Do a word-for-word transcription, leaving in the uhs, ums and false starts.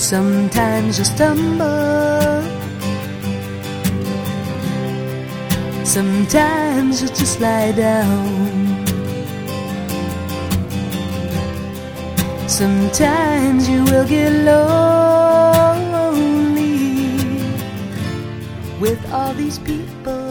Sometimes you stumble, sometimes you just lie down. Sometimes you will get lonely with all these people